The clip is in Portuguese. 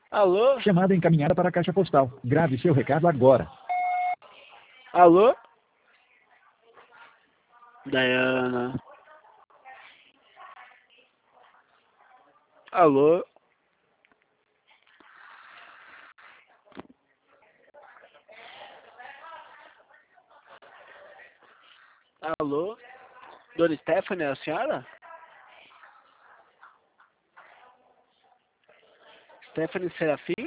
Alô? Chamada encaminhada para a caixa postal. Grave seu recado agora. Alô? Dayana. Alô? Alô? Dona Stephanie, é a senhora? Stephanie Serafim?